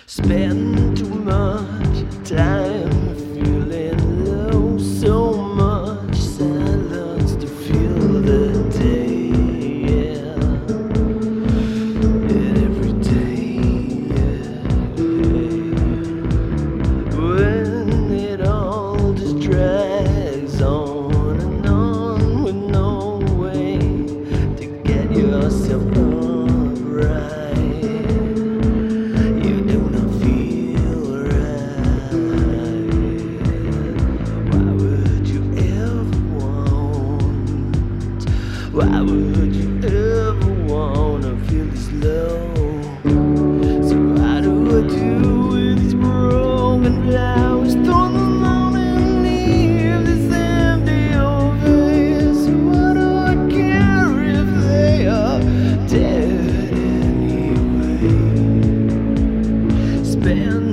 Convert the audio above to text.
Spend too much time feeling low, so much silence to feel the day, yeah. And every day, yeah. When it all just drags on and on with no way to get yourself right. Why would you ever wanna feel this low? So how do I do with these broken flowers? Throw them out and leave this empty old vase. What do I care if they are dead anyway? Spend